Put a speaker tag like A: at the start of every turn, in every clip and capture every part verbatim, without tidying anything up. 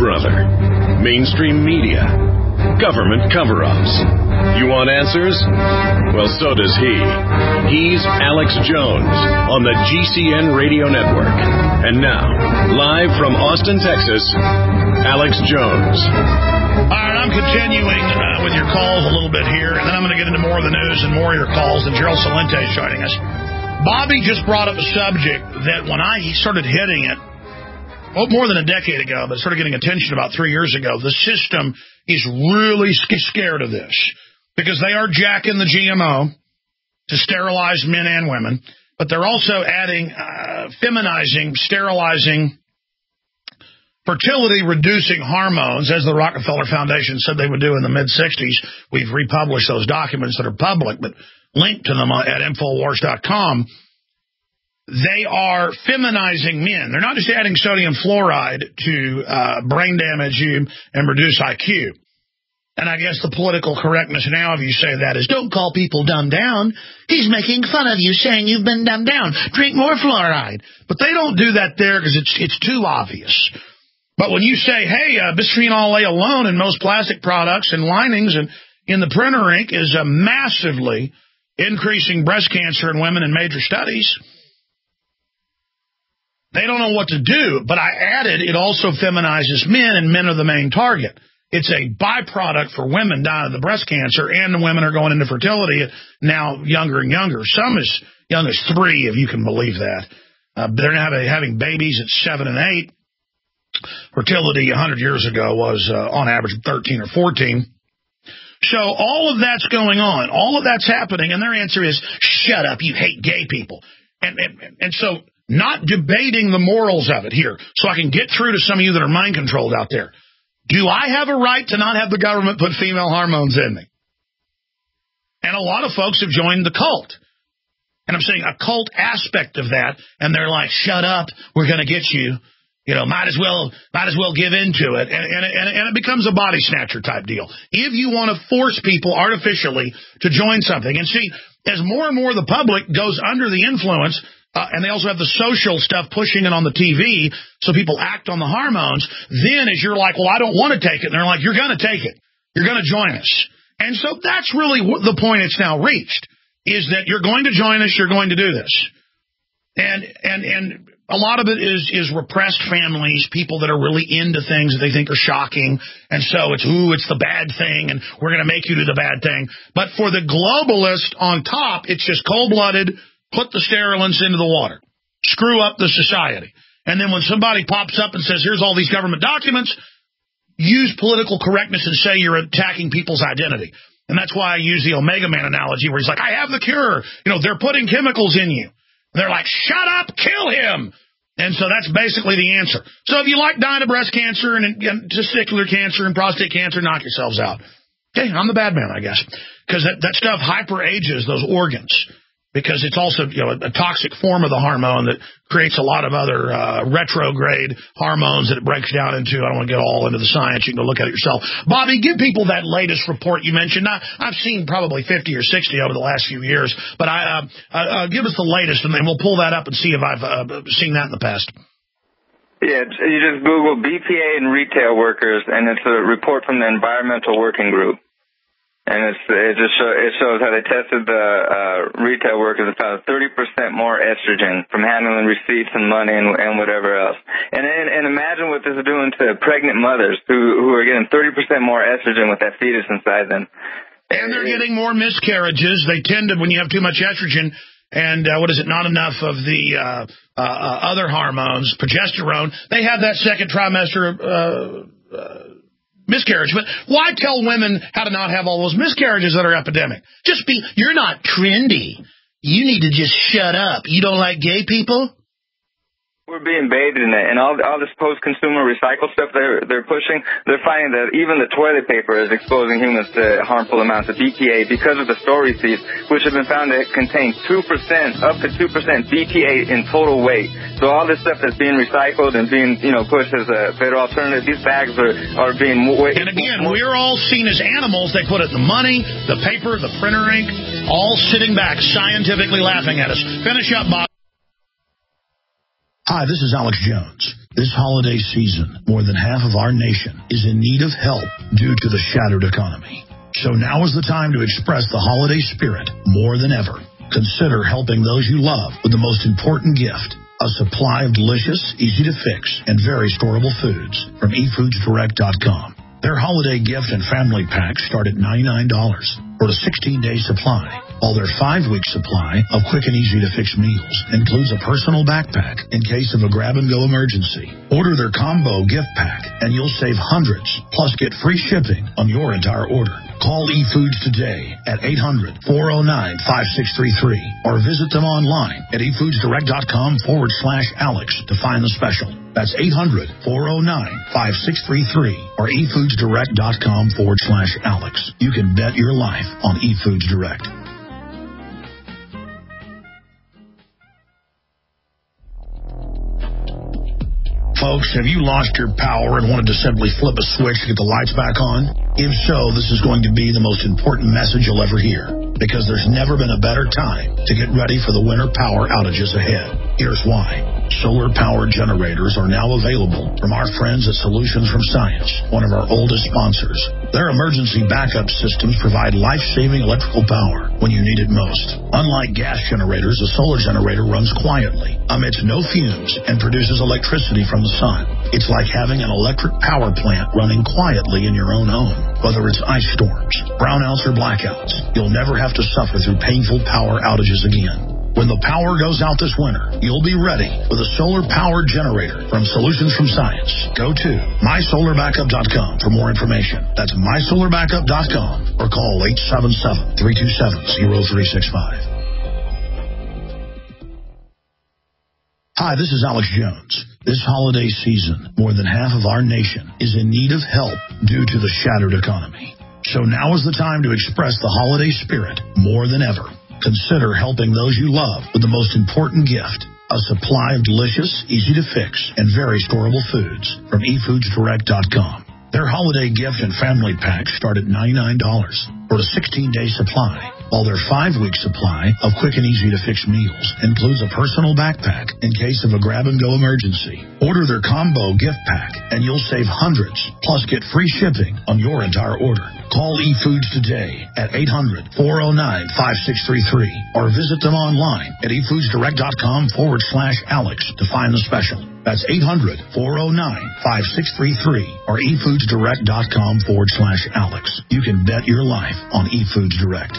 A: brother? Mainstream media? Government cover-ups? You want answers? Well, so does he. He's Alex Jones on the G C N Radio Network. And now, live from Austin, Texas, Alex Jones.
B: All right, I'm continuing uh, with your calls a little bit here, and then I'm going to get into more of the news and more of your calls, and Gerald Celente is joining us. Bobby just brought up a subject that when I he started hitting it, well, more than a decade ago, but started getting attention about three years ago. The system is really scared of this because they are jacking the G M O to sterilize men and women, but they're also adding uh, feminizing, sterilizing, fertility-reducing hormones, as the Rockefeller Foundation said they would do in the mid-sixties. We've republished those documents that are public, but linked to them at Infowars dot com. They are feminizing men. They're not just adding sodium fluoride to uh, brain damage you and reduce I Q. And I guess the political correctness now, if you say that, is don't call people dumbed down. He's making fun of you, saying you've been dumbed down. Drink more fluoride. But they don't do that there because it's it's too obvious. But when you say, hey, uh, bisphenol A alone in most plastic products and linings and in the printer ink is uh, massively increasing breast cancer in women in major studies, they don't know what to do, but I added it also feminizes men, and men are the main target. It's a byproduct for women dying of the breast cancer, and the women are going into fertility now younger and younger. Some as young as three, if you can believe that. Uh, they're now having babies at seven and eight. Fertility one hundred years ago was uh, on average thirteen or fourteen. So all of that's going on. All of that's happening, and their answer is, shut up, you hate gay people. And, and, and so... not debating the morals of it here, so I can get through to some of you that are mind-controlled out there. Do I have a right to not have the government put female hormones in me? And a lot of folks have joined the cult. And I'm saying a cult aspect of that, and they're like, shut up, we're going to get you. You know, might as well might as well give in to it. And, and, and, and it becomes a body snatcher type deal. If you want to force people artificially to join something, and see, as more and more of the public goes under the influence, Uh, and they also have the social stuff pushing it on the T V, so people act on the hormones. Then as you're like, well, I don't want to take it, and they're like, you're going to take it. You're going to join us. And so that's really what the point it's now reached, is that you're going to join us, you're going to do this. And and and a lot of it is, is repressed families, people that are really into things that they think are shocking. And so it's, ooh, it's the bad thing, and we're going to make you do the bad thing. But for the globalist on top, it's just cold-blooded. Put the sterilants into the water. Screw up the society. And then when somebody pops up and says, here's all these government documents, use political correctness and say you're attacking people's identity. And that's why I use the Omega Man analogy where he's like, I have the cure. You know, they're putting chemicals in you. And they're like, shut up, kill him. And so that's basically the answer. So if you like dying of breast cancer and, and testicular cancer and prostate cancer, knock yourselves out. Okay, I'm the bad man, I guess. Because that, that stuff hyper-ages those organs. Because it's also, you know, a toxic form of the hormone that creates a lot of other uh, retrograde hormones that it breaks down into. I don't want to get all into the science. You can go look at it yourself. Bobby, give people that latest report you mentioned. Now, I've seen probably fifty or sixty over the last few years, but I uh, uh, give us the latest, and then we'll pull that up and see if I've uh, seen that in the past.
C: Yeah, you just Google B P A and retail workers, and it's a report from the Environmental Working Group. And it's, it just show, it shows how they tested the uh, retail workers and found thirty percent more estrogen from handling receipts and money and, and whatever else. And, and and imagine what this is doing to pregnant mothers who who are getting thirty percent more estrogen with that fetus inside them.
B: And they're getting more miscarriages. They tend to, when you have too much estrogen and uh, what is it, not enough of the uh, uh, uh, other hormones, progesterone, they have that second trimester uh, uh miscarriage. But why tell women how to not have all those miscarriages that are epidemic? Just be, you're not trendy. You need to just shut up. You don't like gay people?
C: We're being baited in it, and all all this post-consumer recycle stuff they're they're pushing. They're finding that even the toilet paper is exposing humans to harmful amounts of B P A because of the store receipts, which have been found to contain two percent, up to two percent B P A in total weight. So all this stuff that's being recycled and being, you know, pushed as a better alternative, these bags are are being more.
B: And again, more, we're all seen as animals. They put it in the money, the paper, the printer ink, all sitting back scientifically laughing at us. Finish up, Bob. Hi, this is Alex Jones. This holiday season, more than half of our nation is in need of help due to the shattered economy. So now is the time to express the holiday spirit more than ever. Consider helping those you love with the most important gift, a supply of delicious, easy-to-fix, and very storable foods from e foods direct dot com. Their holiday gift and family packs start at ninety-nine dollars for a sixteen-day supply, while their five-week supply of quick and easy-to-fix meals includes a personal backpack in case of a grab-and-go emergency. Order their combo gift pack, and you'll save hundreds, plus get free shipping on your entire order. Call eFoods today at eight hundred, four oh nine, five six three three or visit them online at e foods direct dot com forward slash Alex to find the special. That's eight hundred, four oh nine, five six three three or e foods direct dot com forward slash Alex. You can bet your life on eFoods Direct. Folks, have you lost your power and wanted to simply flip a switch to get the lights back on? If so, this is going to be the most important message you'll ever hear, because there's never been a better time to get ready for the winter power outages ahead. Here's why. Solar-powered generators are now available from our friends at Solutions from Science, one of our oldest sponsors. Their emergency backup systems provide life-saving electrical power when you need it most. Unlike gas generators, a solar generator runs quietly, emits no fumes, and produces electricity from the sun. It's like having an electric power plant running quietly in your own home. Whether it's ice storms, brownouts, or blackouts, you'll never have to suffer through painful power outages again. When the power goes out this winter, you'll be ready with a solar-powered generator from Solutions from Science. Go to my solar backup dot com for more information. That's my solar backup dot com or call eight seven seven, three two seven, zero three six five. Hi, this is Alex Jones. This holiday season, more than half of our nation is in need of help due to the shattered economy. So now is the time to express the holiday spirit more than ever. Consider helping those you love with the most important gift, a supply of delicious, easy-to-fix, and very storable foods from e foods direct dot com. Their holiday gift and family packs start at ninety-nine dollars for a sixteen-day supply, while their five-week supply of quick and easy-to-fix meals includes a personal backpack in case of a grab-and-go emergency. Order their combo gift pack, and you'll save hundreds, plus get free shipping on your entire order. Call eFoods today at eight hundred, four oh nine, five six three three or visit them online at e foods direct dot com forward slash Alex to find the special. That's eight hundred, four oh nine, five six three three or e foods direct dot com forward slash Alex. You can bet your life on eFoods Direct.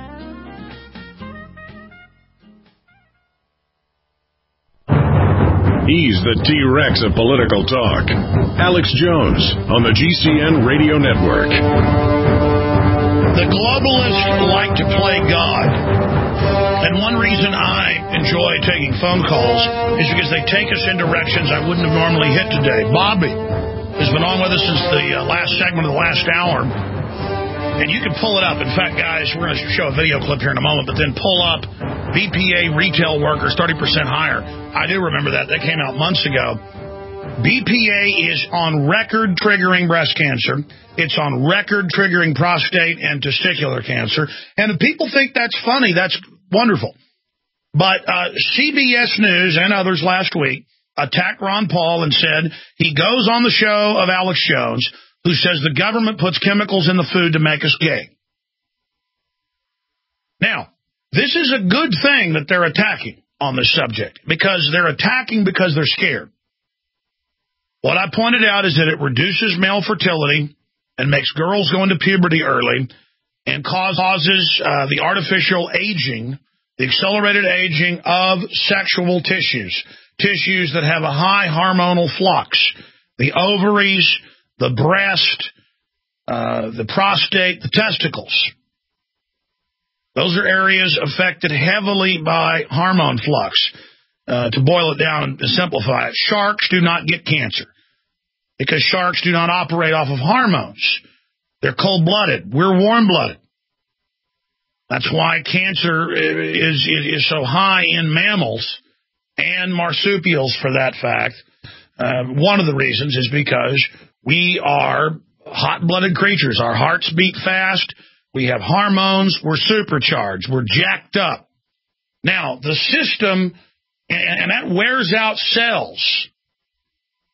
A: He's the T-Rex of political talk. Alex Jones on the G C N Radio Network.
B: The globalists like to play God. And one reason I enjoy taking phone calls is because they take us in directions I wouldn't have normally hit today. Bobby has been on with us since the uh, last segment of the last hour. And you can pull it up. In fact, guys, we're going to show a video clip here in a moment, but then pull up B P A retail workers thirty percent higher. I do remember that. That came out months ago. B P A is on record triggering breast cancer. It's on record triggering prostate and testicular cancer. And if people think that's funny, that's wonderful. But uh, C B S News and others last week attacked Ron Paul and said he goes on the show of Alex Jones, who says the government puts chemicals in the food to make us gay. Now, this is a good thing that they're attacking on this subject, because they're attacking because they're scared. What I pointed out is that it reduces male fertility and makes girls go into puberty early and causes uh, the artificial aging, the accelerated aging of sexual tissues, tissues that have a high hormonal flux, the ovaries, the breast, uh, the prostate, the testicles. Those are areas affected heavily by hormone flux. Uh, to boil it down and simplify it, sharks do not get cancer because sharks do not operate off of hormones. They're cold-blooded. We're warm-blooded. That's why cancer is, is, is so high in mammals and marsupials, for that fact. Uh, one of the reasons is because we are hot-blooded creatures. Our hearts beat fast. We have hormones. We're supercharged. We're jacked up. Now, the system, and, and that wears out cells.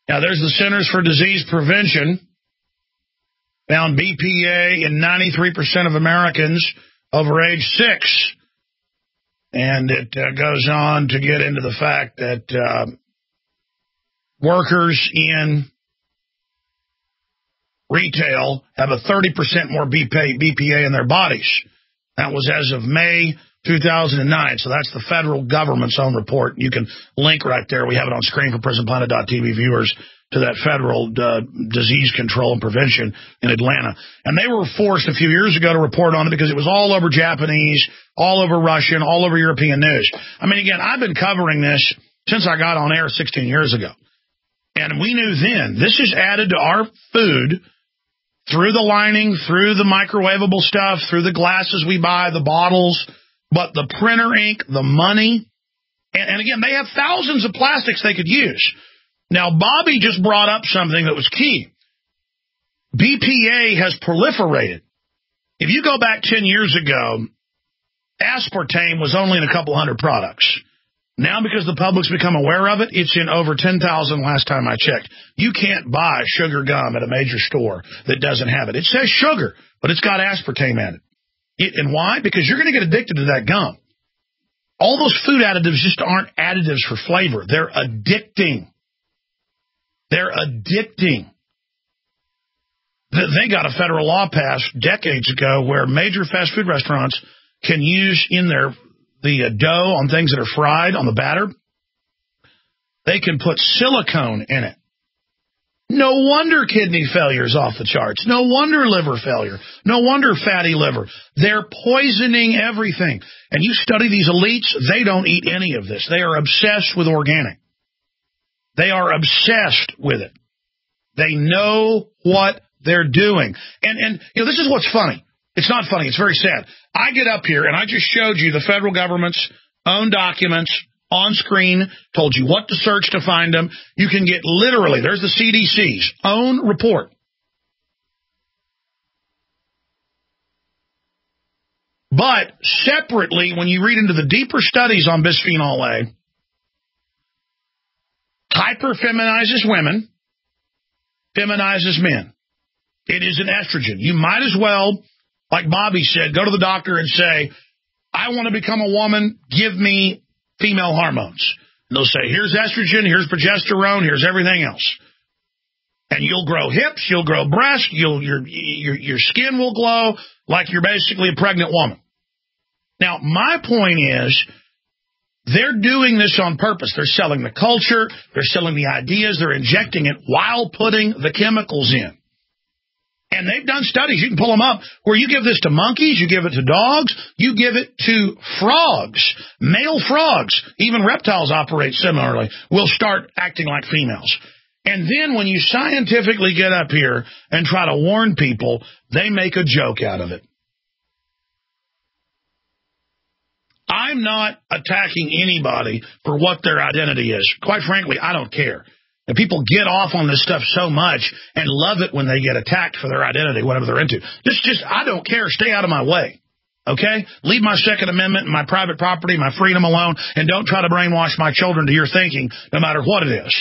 B: Now, there's the Centers for Disease Prevention. Found B P A in ninety-three percent of Americans over age six. And it uh, goes on to get into the fact that uh, workers in retail have a thirty percent more B P A in their bodies. That was as of May two thousand nine. So that's the federal government's own report. You can link right there. We have it on screen for prison planet dot t v viewers to that federal uh, disease control and prevention in Atlanta. And they were forced a few years ago to report on it because it was all over Japanese, all over Russian, all over European news. I mean, again, I've been covering this since I got on air sixteen years ago. And we knew then this is added to our food through the lining, through the microwavable stuff, through the glasses we buy, the bottles, but the printer ink, the money. And, and again, they have thousands of plastics they could use. Now, Bobby just brought up something that was key. B P A has proliferated. If you go back ten years ago, aspartame was only in a couple hundred products. Now, because the public's become aware of it, it's in over ten thousand last time I checked. You can't buy sugar gum at a major store that doesn't have it. It says sugar, but it's got aspartame in it. it and why? Because you're going to get addicted to that gum. All those food additives just aren't additives for flavor. They're addicting. They're addicting. They got a federal law passed decades ago where major fast food restaurants can use in their the dough on things that are fried on the batter, they can put silicone in it. No wonder kidney failure is off the charts. No wonder liver failure. No wonder fatty liver. They're poisoning everything. And you study these elites, they don't eat any of this. They are obsessed with organic. They are obsessed with it. They know what they're doing. And, and you know, this is what's funny. It's not funny. It's very sad. I get up here, and I just showed you the federal government's own documents on screen, told you what to search to find them. You can get literally, there's the C D C's own report. But separately, when you read into the deeper studies on bisphenol A, hyperfeminizes women, feminizes men. It is an estrogen. You might as well, like Bobby said, go to the doctor and say, I want to become a woman, give me female hormones. And they'll say, here's estrogen, here's progesterone, here's everything else. And you'll grow hips, you'll grow breasts, you'll, your, your, your skin will glow like you're basically a pregnant woman. Now, my point is, they're doing this on purpose. They're selling the culture, they're selling the ideas, they're injecting it while putting the chemicals in. And they've done studies, you can pull them up, where you give this to monkeys, you give it to dogs, you give it to frogs, male frogs, even reptiles operate similarly, will start acting like females. And then when you scientifically get up here and try to warn people, they make a joke out of it. I'm not attacking anybody for what their identity is. Quite frankly, I don't care. And people get off on this stuff so much and love it when they get attacked for their identity, whatever they're into. Just, just, I don't care. Stay out of my way. Okay? Leave my Second Amendment and my private property, my freedom alone, and don't try to brainwash my children to your thinking, no matter what it is.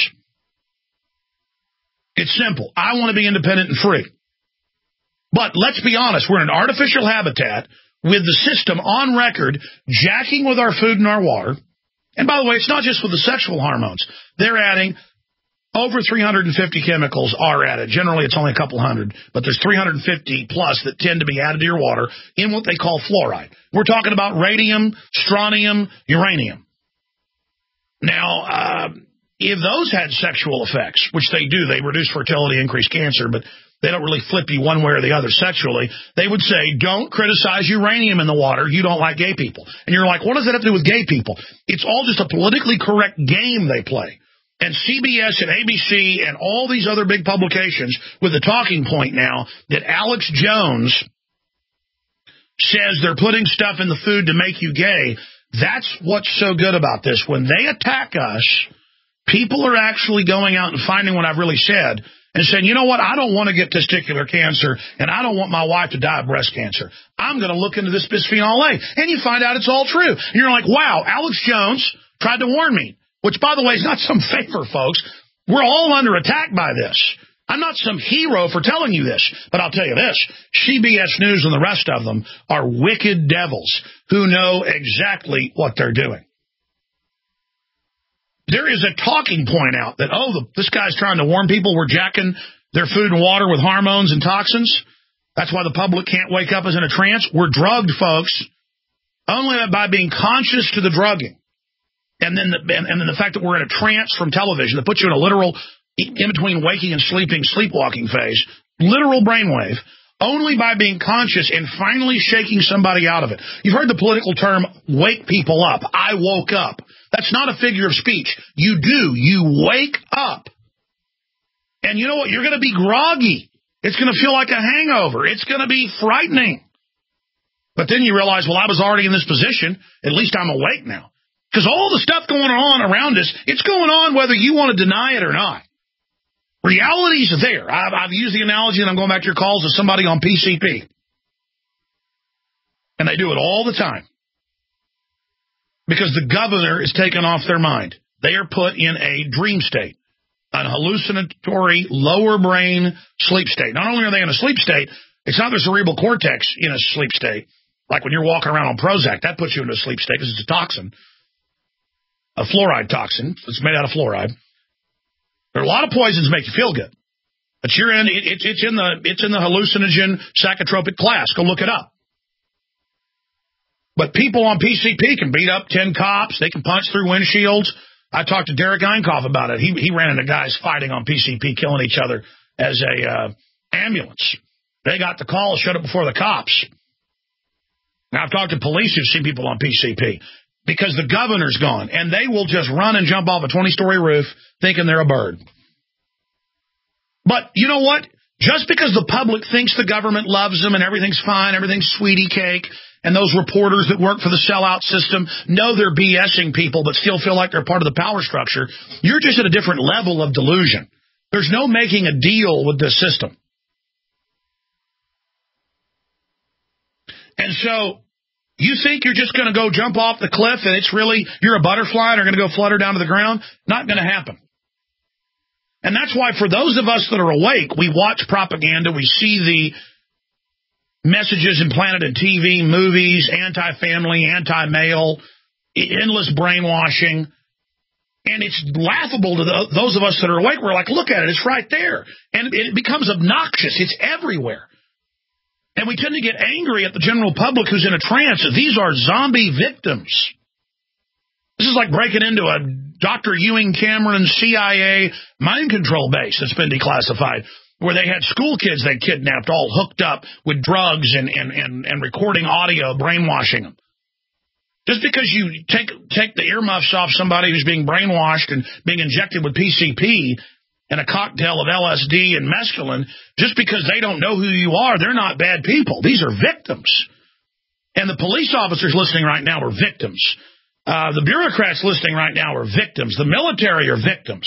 B: It's simple. I want to be independent and free. But let's be honest. We're in an artificial habitat with the system on record jacking with our food and our water. And by the way, it's not just with the sexual hormones. They're adding over three hundred fifty chemicals are added. Generally, it's only a couple hundred, but there's three hundred fifty plus that tend to be added to your water in what they call fluoride. We're talking about radium, strontium, uranium. Now, uh, if those had sexual effects, which they do, they reduce fertility, increase cancer, but they don't really flip you one way or the other sexually. They would say, don't criticize uranium in the water. You don't like gay people. And you're like, what does that have to do with gay people? It's all just a politically correct game they play. And C B S and A B C and all these other big publications with the talking point now that Alex Jones says they're putting stuff in the food to make you gay. That's what's so good about this. When they attack us, people are actually going out and finding what I've really said and saying, you know what, I don't want to get testicular cancer and I don't want my wife to die of breast cancer. I'm going to look into this bisphenol A. And you find out it's all true. And you're like, wow, Alex Jones tried to warn me. Which, by the way, is not some favor, folks. We're all under attack by this. I'm not some hero for telling you this, but I'll tell you this. C B S News and the rest of them are wicked devils who know exactly what they're doing. There is a talking point out that, oh, the, this guy's trying to warn people we're jacking their food and water with hormones and toxins. That's why the public can't wake up as in a trance. We're drugged, folks, only by being conscious to the drugging. And then the, and, and then the fact that we're in a trance from television that puts you in a literal, in between waking and sleeping, sleepwalking phase, literal brainwave, only by being conscious and finally shaking somebody out of it. You've heard the political term, wake people up. I woke up. That's not a figure of speech. You do. You wake up. And you know what? You're going to be groggy. It's going to feel like a hangover. It's going to be frightening. But then you realize, well, I was already in this position. At least I'm awake now. Because all the stuff going on around us, it's going on whether you want to deny it or not. Reality's there. I've, I've used the analogy, and I'm going back to your calls, of somebody on P C P. And they do it all the time. Because the governor is taken off their mind. They are put in a dream state, an hallucinatory lower brain sleep state. Not only are they in a sleep state, it's not their cerebral cortex in a sleep state. Like when you're walking around on Prozac, that puts you into a sleep state because it's a toxin. A fluoride toxin. It's made out of fluoride. There are a lot of poisons make you feel good. But you're in, it, it, it's in the it's in the hallucinogen psychotropic class. Go look it up. But people on P C P can beat up ten cops. They can punch through windshields. I talked to Derek Einkoff about it. He he ran into guys fighting on P C P, killing each other as a uh, ambulance. They got the call, showed up before the cops. Now, I've talked to police who've seen people on P C P because the governor's gone, and they will just run and jump off a twenty-story roof thinking they're a bird. But you know what? Just because the public thinks the government loves them and everything's fine, everything's sweetie cake, and those reporters that work for the sellout system know they're BSing people but still feel like they're part of the power structure, you're just at a different level of delusion. There's no making a deal with this system. And so you think you're just going to go jump off the cliff and it's really, you're a butterfly and are going to go flutter down to the ground? Not going to happen. And that's why for those of us that are awake, we watch propaganda, we see the messages implanted in T V, movies, anti-family, anti-male, endless brainwashing. And it's laughable to the, those of us that are awake. We're like, look at it, it's right there. And it becomes obnoxious. It's everywhere. And we tend to get angry at the general public who's in a trance. These are zombie victims. This is like breaking into a Doctor Ewing Cameron C I A mind control base that's been declassified, where they had school kids they kidnapped all hooked up with drugs and, and, and, and recording audio, brainwashing them. Just because you take take the earmuffs off somebody who's being brainwashed and being injected with P C P and a cocktail of L S D and mescaline, just because they don't know who you are, they're not bad people. These are victims. And the police officers listening right now are victims. Uh, the bureaucrats listening right now are victims. The military are victims.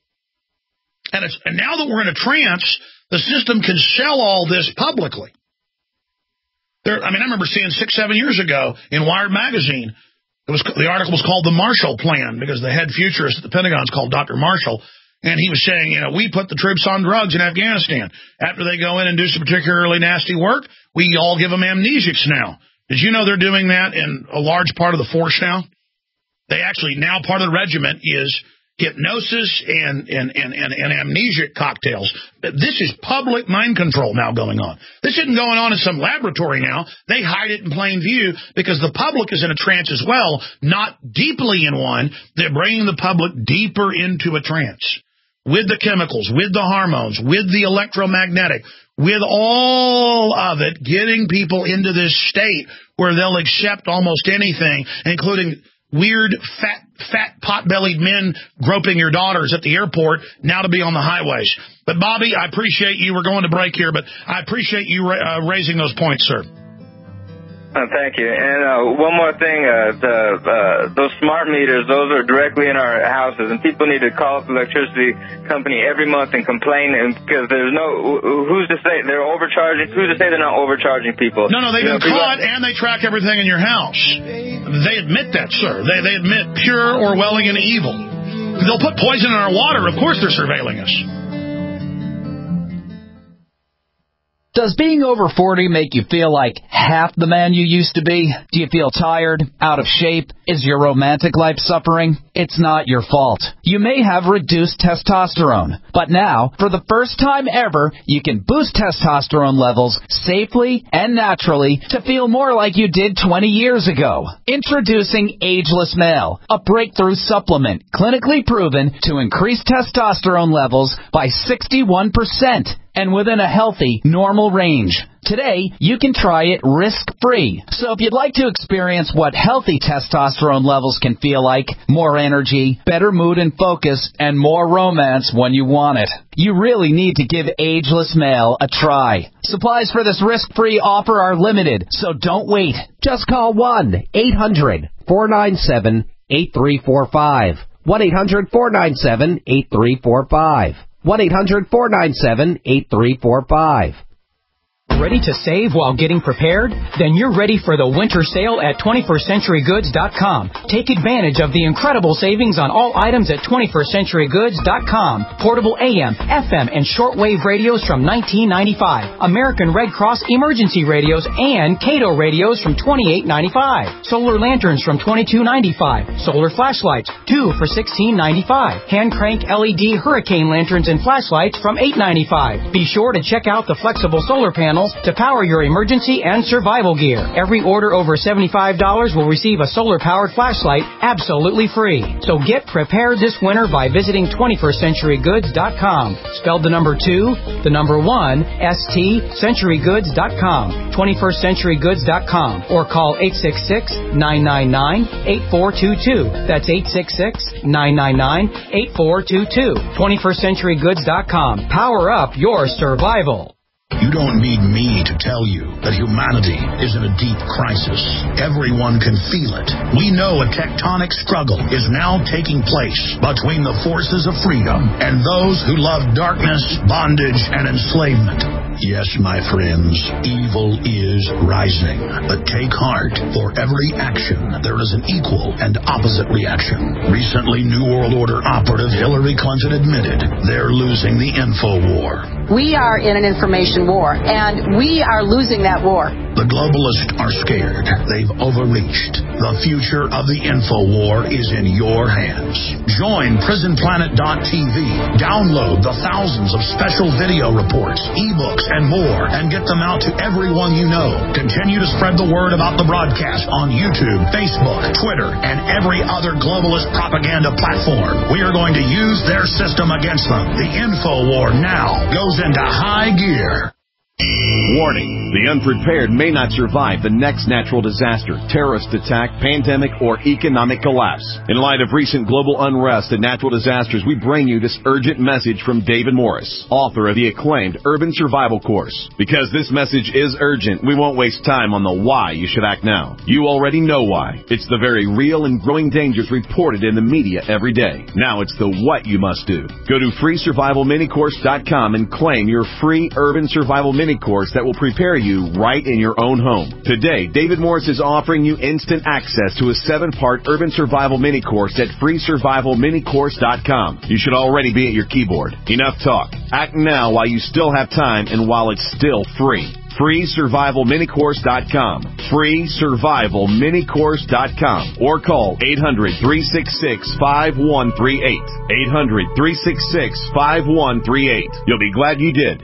B: And, it's, and now that we're in a trance, the system can sell all this publicly. There, I mean, I remember seeing six, seven years ago in Wired magazine, it was the article was called The Marshall Plan, because the head futurist at the Pentagon is called Doctor Marshall. And he was saying, you know, we put the troops on drugs in Afghanistan. After they go in and do some particularly nasty work, we all give them amnesics now. Did you know they're doing that in a large part of the force now? They actually, now part of the regiment is hypnosis and, and, and, and, and amnesic cocktails. This is public mind control now going on. This isn't going on in some laboratory now. They hide it in plain view because the public is in a trance as well, not deeply in one. They're bringing the public deeper into a trance with the chemicals, with the hormones, with the electromagnetic, with all of it, getting people into this state where they'll accept almost anything, including weird, fat, fat, pot-bellied men groping your daughters at the airport, now to be on the highways. But, Bobby, I appreciate you. We're going to break here, but I appreciate you ra- uh, raising those points, sir.
C: Uh, thank you. And uh, one more thing, uh, the, uh, those smart meters, those are directly in our houses, and people need to call up the electricity company every month and complain, and because there's no, who's to say they're overcharging, who's to say they're not overcharging people?
B: No, no, they've you been know, caught, people, and they track everything in your house. They admit that, sir. They, they admit pure Orwellian evil. they'll put poison in our water. Of course they're surveilling us.
D: Does being over forty make you feel like half the man you used to be? Do you feel tired, out of shape? Is your romantic life suffering? It's not your fault. You may have reduced testosterone, but now, for the first time ever, you can boost testosterone levels safely and naturally to feel more like you did twenty years ago. Introducing Ageless Male, a breakthrough supplement clinically proven to increase testosterone levels by sixty-one percent. And within a healthy, normal range. Today, you can try it risk-free. So if you'd like to experience what healthy testosterone levels can feel like, more energy, better mood and focus, and more romance when you want it, you really need to give Ageless Male a try. Supplies for this risk-free offer are limited, so don't wait. Just call one eight hundred four nine seven eight three four five. one eight hundred four nine seven eight three four five. one eight hundred four nine seven eight three four five.
E: Ready to save while getting prepared? Then you're ready for the winter sale at twenty-first century goods dot com. Take advantage of the incredible savings on all items at twenty-first century goods dot com. Portable A M, F M, and shortwave radios from nineteen ninety-five. American Red Cross emergency radios and Cato radios from twenty-eight ninety-five. Solar lanterns from twenty-two ninety-five. Solar flashlights, two for sixteen ninety-five. Hand crank L E D hurricane lanterns and flashlights from eight ninety-five. Be sure to check out the flexible solar panels to power your emergency and survival gear. Every order over seventy-five dollars will receive a solar-powered flashlight absolutely free. So get prepared this winter by visiting twenty-first century goods dot com. Spelled the number two, the number one, S T, century goods dot com. twenty-first century goods dot com. Or call eight six six, nine nine nine, eight four two two. That's eight six six, nine nine nine, eight four two two. twenty-first century goods dot com. Power up your survival.
B: You don't need me to tell you that humanity is in a deep crisis. Everyone can feel it. We know a tectonic struggle is now taking place between the forces of freedom and those who love darkness, bondage, and enslavement. Yes, my friends, evil is rising. But take heart. For every action, there is an equal and opposite reaction. Recently, New World Order operative Hillary Clinton admitted they're losing the info war.
F: We are in an information war, and we are losing that war.
B: The globalists are scared. They've overreached. The future of the info war is in your hands. Join prison planet dot t v. Download the thousands of special video reports, ebooks, and more, and get them out to everyone you know. Continue to spread the word about the broadcast on YouTube, Facebook, Twitter, and every other globalist propaganda platform. We are going to use their system against them. The info war now goes into high gear.
A: Warning, the unprepared may not survive the next natural disaster, terrorist attack, pandemic, or economic collapse. In light of recent global unrest and natural disasters, we bring you this urgent message from David Morris, author of the acclaimed Urban Survival Course. Because this message is urgent, we won't waste time on the why you should act now. You already know why. It's the very real and growing dangers reported in the media every day. Now it's the what you must do. Go to free survival mini course dot com and claim your free Urban Survival Mini Course that will prepare you right in your own home. Today, David Morris is offering you instant access to a seven-part Urban Survival Mini Course at free survival mini course dot com. You should already be at your keyboard. Enough talk. Act now while you still have time and while it's still free. free survival mini course dot com. free survival mini course dot com. Or call eight hundred, three six six, five one three eight. eight hundred, three six six, five one three eight. You'll be glad you did.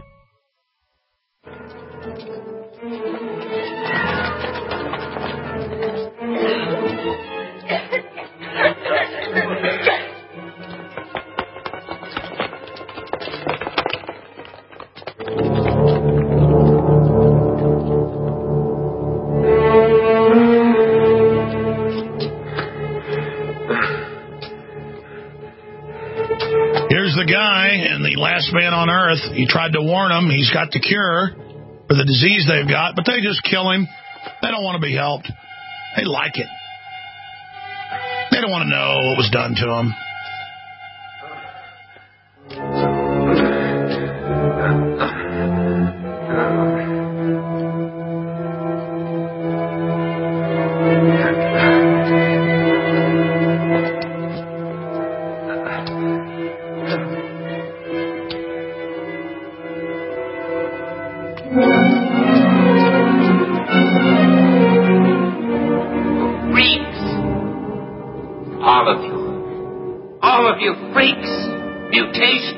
B: Here's the guy, and the last man on earth. He tried to warn them. He's got the cure for the disease they've got, but they just kill him. They don't want to be helped. They like it. They don't want to know what was done to them.
G: of you freaks, mutations.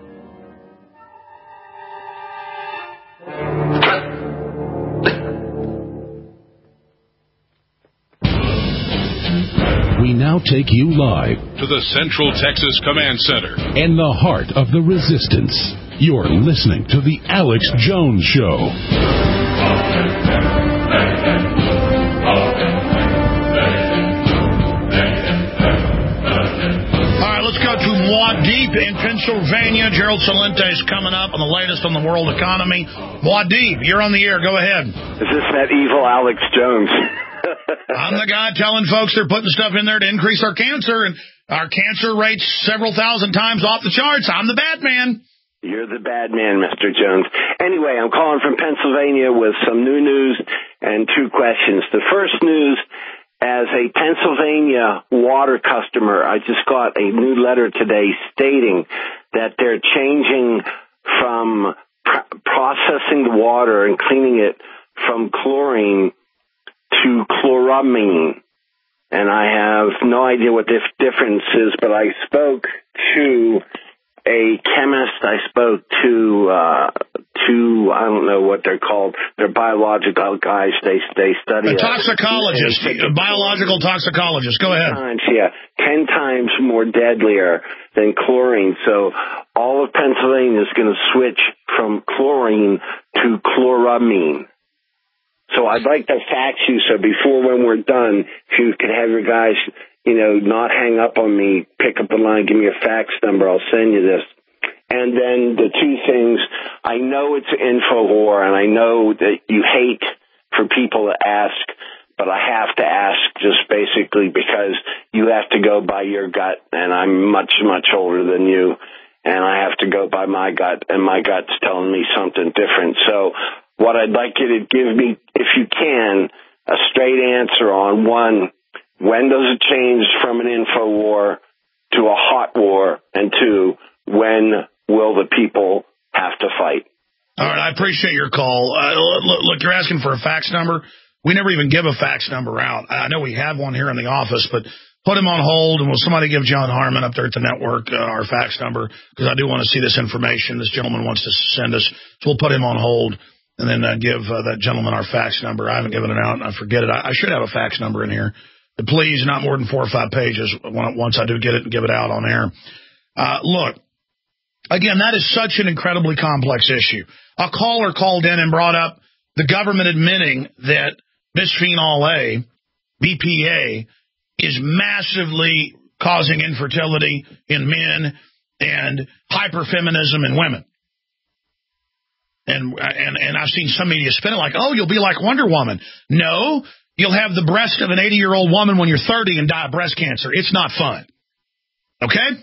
A: We now take you live to the Central Texas Command Center in the heart of the resistance. You're listening to The Alex Jones Show.
B: All right, let's go to Muad'Dib in Pennsylvania. Gerald Celente is coming up on the latest on the world economy. Muad'Dib, you're on the air. Go ahead.
H: Is this that evil Alex Jones?
B: I'm the guy telling folks they're putting stuff in there to increase our cancer, and our cancer rate's several thousand times off the charts. I'm the bad man.
H: You're the bad man, Mister Jones. Anyway, I'm calling from Pennsylvania with some new news and two questions. The first news, as a Pennsylvania water customer, I just got a new letter today stating that they're changing from pr- processing the water and cleaning it from chlorine to chloramine, and I have no idea what this difference is, but I spoke to a chemist, I spoke to, uh, to, I don't know what they're called, they're biological guys, they, they study...
B: A toxicologist, a biological toxicologist, go ahead.
H: Times, yeah, ten times more deadlier than chlorine, so all of Pennsylvania is going to switch from chlorine to chloramine. So I'd like to fax you, so before when we're done, if you could have your guys, you know, not hang up on me, pick up the line, give me a fax number, I'll send you this. And then the two things, I know it's InfoWar, and I know that you hate for people to ask, but I have to ask just basically because you have to go by your gut, and I'm much, much older than you, and I have to go by my gut, and my gut's telling me something different. So what I'd like you to give me, if you can, a straight answer on, one, when does it change from an info war to a hot war? And two, when will the people have to fight?
B: All right, I appreciate your call. Uh, look, look, you're asking for a fax number. We never even give a fax number out. I know we have one here in the office, but put him on hold, and will somebody give John Harmon up there at the network uh, our fax number? Because I do want to see this information this gentleman wants to send us. So we'll put him on hold. And then uh, give uh, that gentleman our fax number. I haven't given it out, and I forget it. I, I should have a fax number in here. But please, not more than four or five pages once I do get it and give it out on air. Uh, look, again, that is such an incredibly complex issue. A caller called in and brought up the government admitting that bisphenol A, B P A, is massively causing infertility in men and hyperfeminism in women. And, and and I've seen some media spin it like, oh, you'll be like Wonder Woman. No, you'll have the breast of an eighty-year-old woman when you're thirty and die of breast cancer. It's not fun. Okay?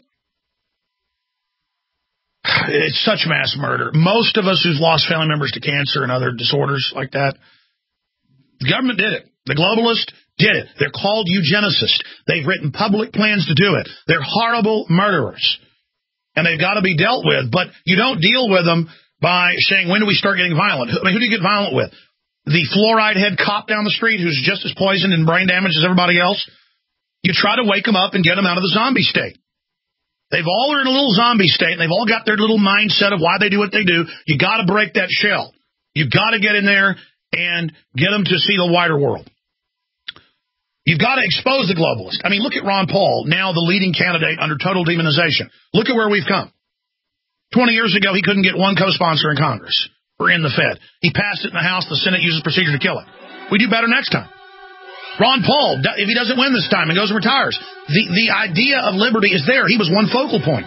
B: It's such mass murder. Most of us who've lost family members to cancer and other disorders like that, the government did it. The globalists did it. They're called eugenicists. They've written public plans to do it. They're horrible murderers. And they've got to be dealt with. But you don't deal with them by saying, when do we start getting violent? I mean, who do you get violent with? The fluoride head cop down the street who's just as poisoned and brain damaged as everybody else? You try to wake them up and get them out of the zombie state. They've all are in a little zombie state, and they've all got their little mindset of why they do what they do. You got to break that shell. You got to get in there and get them to see the wider world. You've got to expose the globalist. I mean, look at Ron Paul, now the leading candidate under total demonization. Look at where we've come. Twenty years ago, he couldn't get one co-sponsor in Congress or in the Fed. He passed it in the House. The Senate uses procedure to kill it. We do better next time. Ron Paul, if he doesn't win this time and goes and retires, the, the idea of liberty is there. He was one focal point.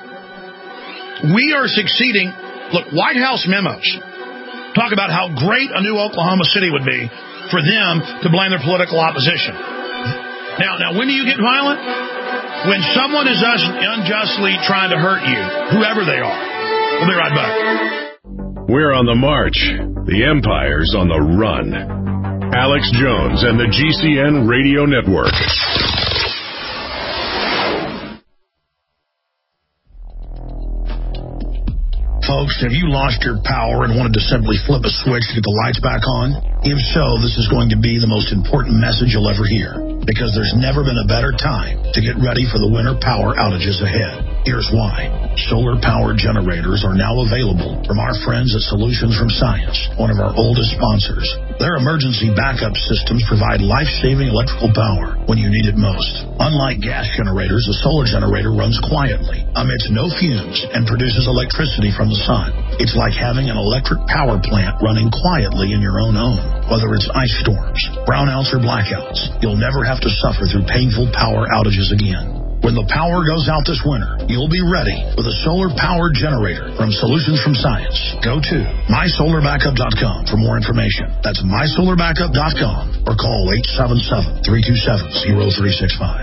B: We are succeeding. Look, White House memos talk about how great a new Oklahoma City would be for them to blame their political opposition. Now, now, when do you get violent? When someone is unjustly trying to hurt you, whoever they are. We'll be right back.
A: We're on the march. The empire's on the run. Alex Jones and the G C N Radio Network.
B: Folks, have you lost your power and wanted to simply flip a switch to get the lights back on? If so, this is going to be the most important message you'll ever hear, because there's never been a better time to get ready for the winter power outages ahead. Here's why. Solar-powered generators are now available from our friends at Solutions from Science, one of our oldest sponsors. Their emergency backup systems provide life-saving electrical power when you need it most. Unlike gas generators, a solar generator runs quietly, emits no fumes, and produces electricity from the sun. It's like having an electric power plant running quietly in your own home. Whether it's ice storms, brownouts, or blackouts, you'll never have to suffer through painful power outages again. When the power goes out this winter, you'll be ready with a solar-powered generator from Solutions from Science. Go to my solar backup dot com for more information. That's my solar backup dot com or call eight seven seven, three two seven, zero three six five.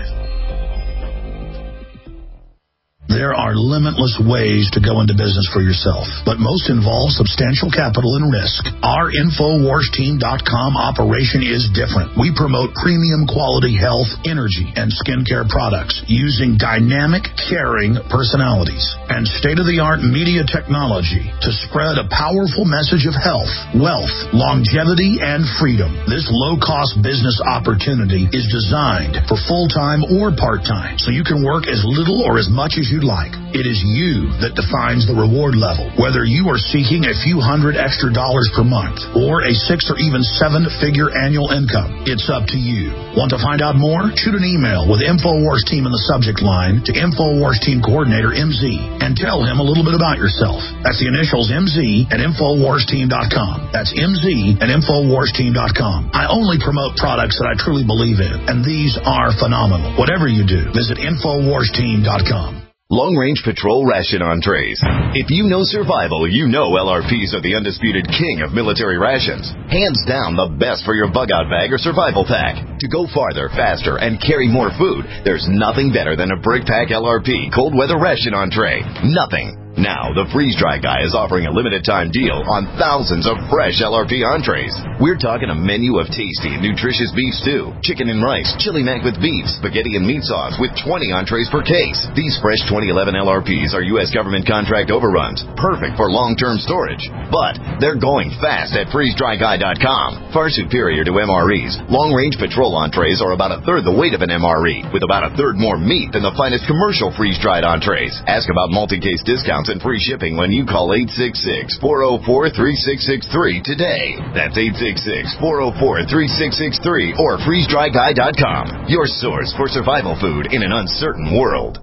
B: There are limitless ways to go into business for yourself, but most involve substantial capital and risk. Our Infowars Team dot com operation is different. We promote premium quality health, energy, and skincare products using dynamic, caring personalities and state-of-the-art media technology to spread a powerful message of health, wealth, longevity, and freedom. This low-cost business opportunity is designed for full-time or part-time, so you can work as little or as much as you like. It is you that defines the reward level. Whether you are seeking a few hundred extra dollars per month or a six or even seven figure annual income, it's up to you. Want to find out more? Shoot an email with Infowars Team in the subject line to Infowars Team Coordinator M Z and tell him a little bit about yourself. That's the initials M Z at Infowars Team dot com. That's M Z at Infowars Team dot com. I only promote products that I truly believe in, and these are phenomenal. Whatever you do, visit Infowars Team dot com.
I: Long-range patrol ration entrees. If you know survival, you know L R Ps are the undisputed king of military rations. Hands down the best for your bug-out bag or survival pack. To go farther, faster, and carry more food, there's nothing better than a Brick Pack L R P cold weather ration entree. Nothing. Now, the Freeze Dry Guy is offering a limited-time deal on thousands of fresh L R P entrees. We're talking a menu of tasty and nutritious beef stew, chicken and rice, chili mac with beef, spaghetti and meat sauce with twenty entrees per case. These fresh twenty eleven L R Ps are U S government contract overruns, perfect for long-term storage. But they're going fast at freeze dry guy dot com. Far superior to M R Es, long-range patrol entrees are about a third the weight of an M R E, with about a third more meat than the finest commercial freeze-dried entrees. Ask about multi-case discounts and free shipping when you call eight six six, four oh four, three six six three today. That's eight six six, four oh four, three six six three or freeze dry guy dot com. Your source for survival food in an uncertain world.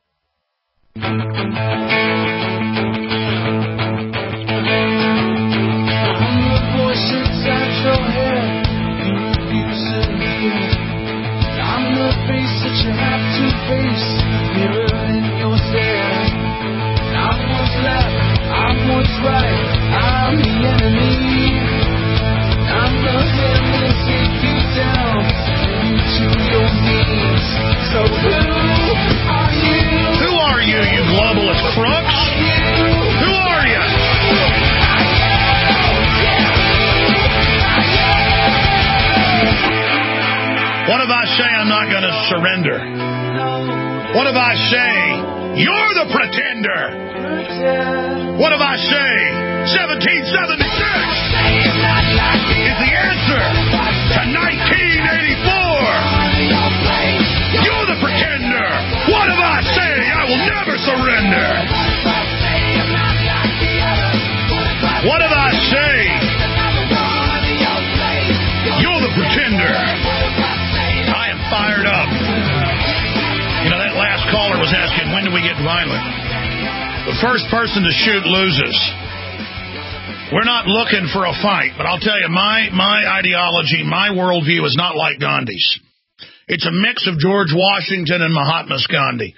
B: Surrender. What if I say, you're the pretender? What if I say, seventeen seventy-six is the answer to nineteen eighty-four? You're the pretender. What if I say, I will never surrender? What if I say, you're the pretender? I am fired up. You know, that last caller was asking, when do we get violent? The first person to shoot loses. We're not looking for a fight, but I'll tell you, my, my ideology, my worldview is not like Gandhi's. It's a mix of George Washington and Mahatma Gandhi.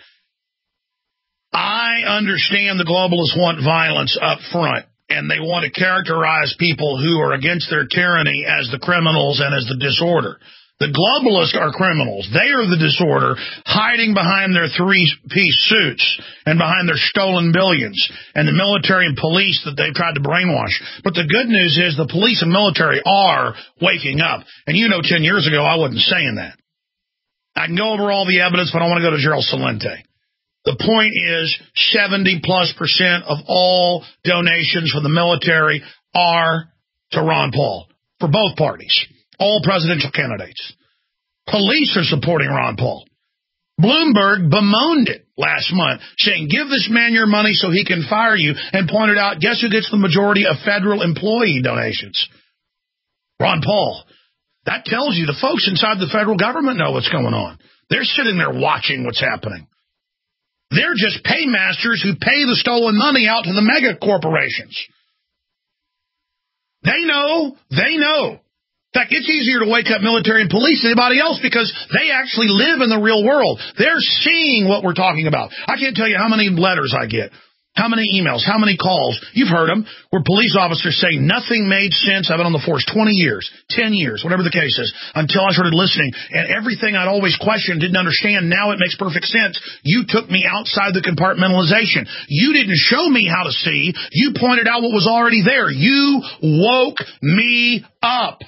B: I understand the globalists want violence up front, and they want to characterize people who are against their tyranny as the criminals and as the disorder. The globalists are criminals. They are the disorder, hiding behind their three-piece suits and behind their stolen billions and the military and police that they've tried to brainwash. But the good news is the police and military are waking up. And you know, ten years ago, I wasn't saying that. I can go over all the evidence, but I want to go to Gerald Celente. The point is seventy plus percent of all donations for the military are to Ron Paul for both parties, all presidential candidates. Police are supporting Ron Paul. Bloomberg bemoaned it last month, saying, give this man your money so he can fire you, and pointed out, guess who gets the majority of federal employee donations? Ron Paul. That tells you the folks inside the federal government know what's going on. They're sitting there watching what's happening. They're just paymasters who pay the stolen money out to the mega corporations. They know. They know. In fact, it's easier to wake up military and police than anybody else because they actually live in the real world. They're seeing what we're talking about. I can't tell you how many letters I get, how many emails, how many calls. You've heard them, where police officers say nothing made sense. I've been on the force twenty years, ten years, whatever the case is, until I started listening. And everything I'd always questioned, didn't understand, now it makes perfect sense. You took me outside the compartmentalization. You didn't show me how to see. You pointed out what was already there. You woke me up.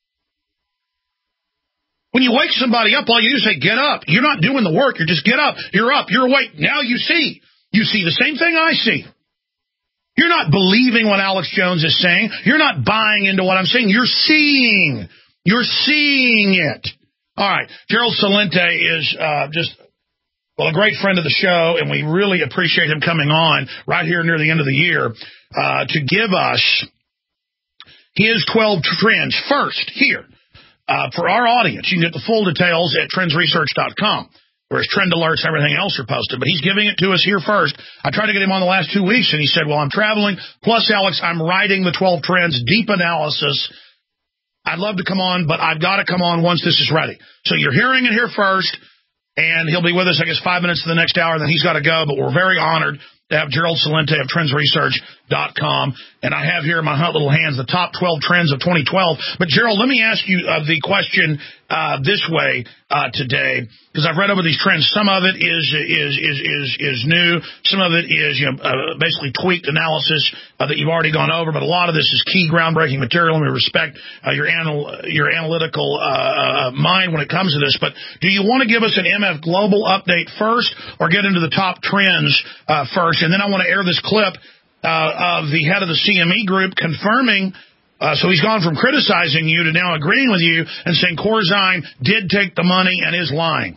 B: When you wake somebody up, all you do is say, get up. You're not doing the work. You're just get up. You're up. You're awake. Now you see. You see the same thing I see. You're not believing what Alex Jones is saying. You're not buying into what I'm saying. You're seeing. You're seeing it. All right. Gerald Celente is uh, just, well, a great friend of the show, and we really appreciate him coming on right here near the end of the year uh, to give us his twelve trends. First, here. Uh, for our audience, you can get the full details at trends research dot com, where his trend alerts and everything else are posted. But he's giving it to us here first. I tried to get him on the last two weeks, and he said, well, I'm traveling. Plus, Alex, I'm writing the twelve trends, deep analysis. I'd love to come on, but I've got to come on once this is ready. So you're hearing it here first, and he'll be with us, I guess, five minutes to the next hour, and then he's got to go. But we're very honored to have Gerald Celente of trends research dot com. And I have here in my hot little hands the top twelve trends of twenty twelve. But, Gerald, let me ask you uh, the question uh, this way uh, today, because I've read over these trends. Some of it is is is is, is new. Some of it is, you know, uh, basically tweaked analysis uh, that you've already gone over. But a lot of this is key, groundbreaking material, and we respect uh, your, anal- your analytical uh, uh, mind when it comes to this. But do you want to give us an M F Global update first, or get into the top trends uh, first? And then I want to air this clip Uh, of the head of the C M E group confirming, uh, so he's gone from criticizing you to now agreeing with you and saying Corzine did take the money and is lying.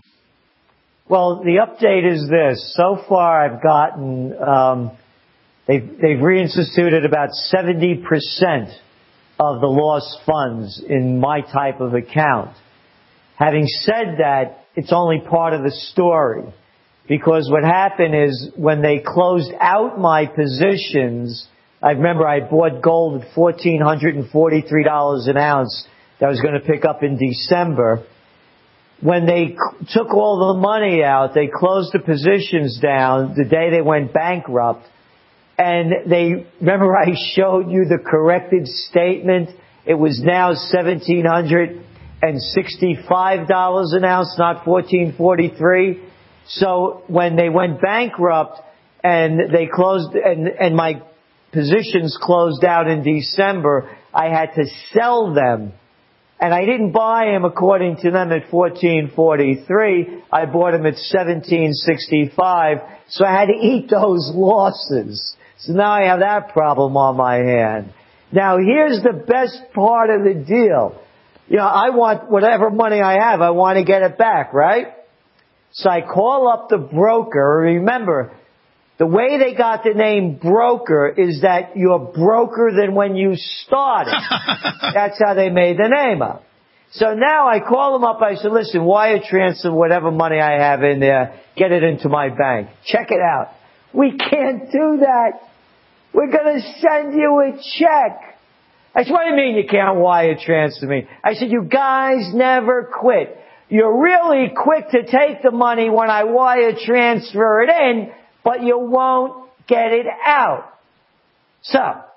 J: Well, the update is this. So far I've gotten, um, they've, they've reinstituted about seventy percent of the lost funds in my type of account. Having said that, it's only part of the story. Because what happened is when they closed out my positions, I remember I bought gold at one thousand four hundred forty-three dollars an ounce that I was going to pick up in December. When they took all the money out, they closed the positions down the day they went bankrupt. And they, remember I showed you the corrected statement? It was now one thousand seven hundred sixty-five dollars an ounce, not fourteen forty-three. So when they went bankrupt and they closed and, and my positions closed out in December, I had to sell them. And I didn't buy them according to them at fourteen forty-three. I bought them at seventeen sixty-five. So I had to eat those losses. So now I have that problem on my hand. Now here's the best part of the deal. You know, I want whatever money I have, I want to get it back, right? So I call up the broker. Remember, the way they got the name broker is that you're broker than when you started. That's how they made the name up. So now I call them up. I said, listen, wire transfer whatever money I have in there, get it into my bank. Check it out. We can't do that. We're going to send you a check. I said, what do you mean you can't wire transfer me? I said, you guys never quit. You're really quick to take the money when I wire transfer it in, but you won't get it out. So,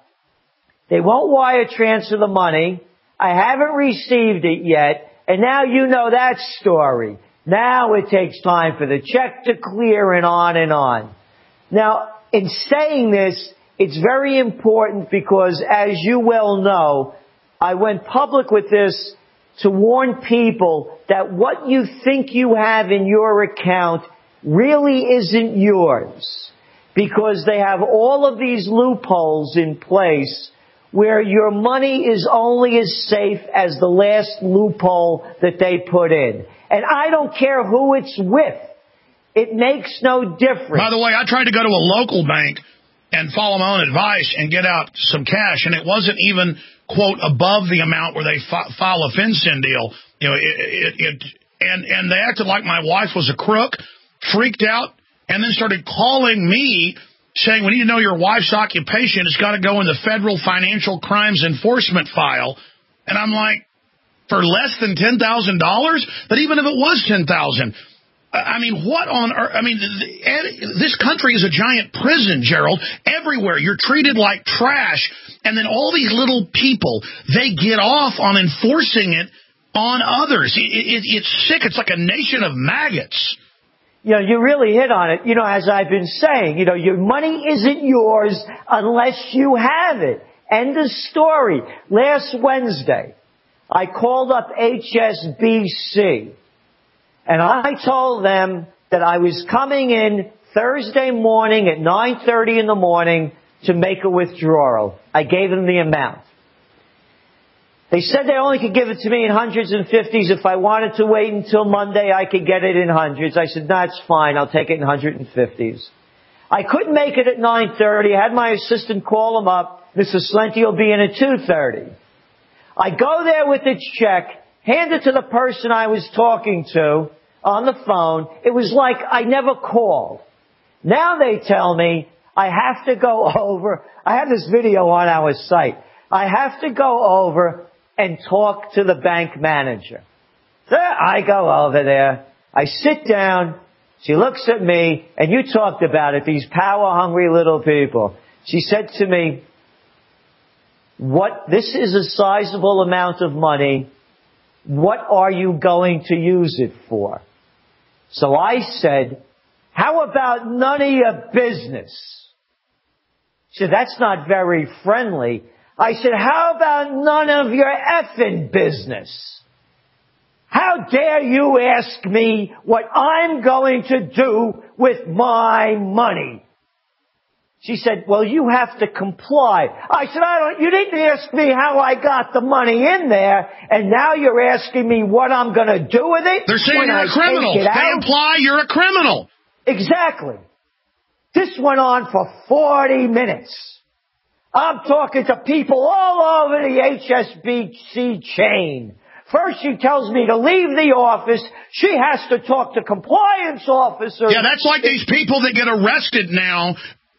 J: they won't wire transfer the money. I haven't received it yet, and now you know that story. Now it takes time for the check to clear and on and on. Now, in saying this, it's very important because, as you well know, I went public with this to warn people that what you think you have in your account really isn't yours because they have all of these loopholes in place where your money is only as safe as the last loophole that they put in. And I don't care who it's with. It makes no difference.
B: By the way, I tried to go to a local bank and follow my own advice and get out some cash, and it wasn't even, quote, above the amount where they fi- file a FinCEN deal. You know, it, it, it and, and they acted like my wife was a crook, freaked out, and then started calling me saying, we need to know your wife's occupation. It's got to go in the Federal Financial Crimes Enforcement file. And I'm like, for less than ten thousand dollars? But even if it was ten thousand dollars, I mean, what on earth? I mean, this country is a giant prison, Gerald. Everywhere. You're treated like trash. And then all these little people, they get off on enforcing it on others. It, it, it's sick. It's like a nation of maggots.
J: You know, you really hit on it. You know, as I've been saying, you know, your money isn't yours unless you have it. End of story. Last Wednesday, I called up H S B C. And I told them that I was coming in Thursday morning at nine thirty in the morning to make a withdrawal. I gave them the amount. They said they only could give it to me in hundreds and fifties. If I wanted to wait until Monday, I could get it in hundreds. I said, that's fine. I'll take it in hundred and fifties. I couldn't make it at nine thirty. I had my assistant call them up. Mister Celente will be in at two thirty. I go there with the check, hand it to the person I was talking to on the phone. It was like I never called. Now they tell me I have to go over. I have this video on our site. I have to go over and talk to the bank manager. So I go over there. I sit down. She looks at me, and you talked about it, these power-hungry little people. She said to me, "What? This is a sizable amount of money. What are you going to use it for?" So I said, "How about none of your business?" She said, "That's not very friendly." I said, "How about none of your effing business? How dare you ask me what I'm going to do with my money?" She said, "Well, you have to comply." I said, "I don't, you didn't ask me how I got the money in there, and now you're asking me what I'm going to do with it?"
B: They're saying you're
J: I
B: a criminal. They
J: out?
B: imply you're a criminal.
J: Exactly. This went on for forty minutes. I'm talking to people all over the H S B C chain. First she tells me to leave the office. She has to talk to compliance officers.
B: Yeah, that's like these people that get arrested now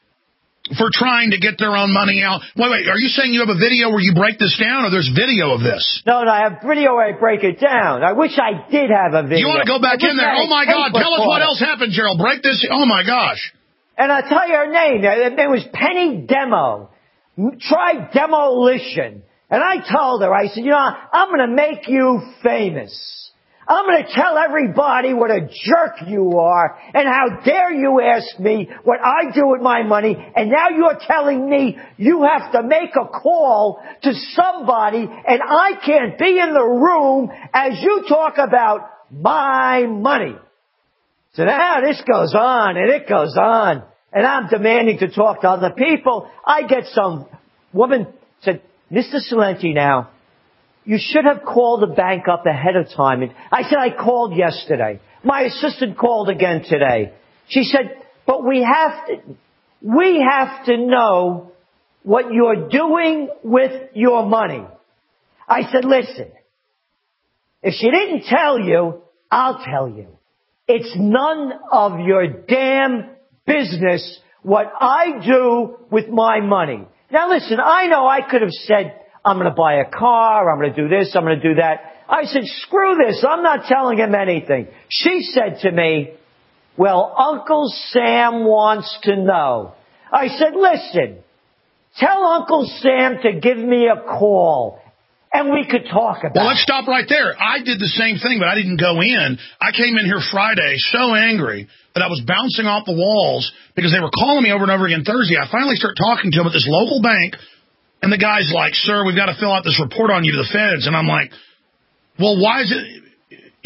B: for trying to get their own money out. Wait, wait, are you saying you have a video where you break this down, or there's video of this?
J: No, no, I have video where I break it down. I wish I did have a video.
B: You want to go back in there? Oh, my God, tell us what else happened, Gerald. Break this. Oh, my gosh.
J: And I'll tell you her name. Her name was Penny Demo. Try demolition. And I told her, I said, you know, I'm going to make you famous. I'm going to tell everybody what a jerk you are, and how dare you ask me what I do with my money, and now you're telling me you have to make a call to somebody, and I can't be in the room as you talk about my money. So now this goes on, and it goes on, and I'm demanding to talk to other people. I get some woman said, "Mister Celente, now, you should have called the bank up ahead of time." And I said, "I called yesterday. My assistant called again today." She said, "But we have to, we have to know what you're doing with your money." I said, "Listen, if she didn't tell you, I'll tell you. It's none of your damn business what I do with my money." Now listen, I know I could have said, "I'm going to buy a car, I'm going to do this, I'm going to do that." I said, "Screw this, I'm not telling him anything." She said to me, "Well, Uncle Sam wants to know." I said, "Listen, tell Uncle Sam to give me a call, and we could talk about it."
B: Well, let's stop right there. I did the same thing, but I didn't go in. I came in here Friday so angry that I was bouncing off the walls because they were calling me over and over again Thursday. I finally start talking to them at this local bank, and the guy's like, "Sir, we've got to fill out this report on you to the feds." And I'm like, "Well, why is it,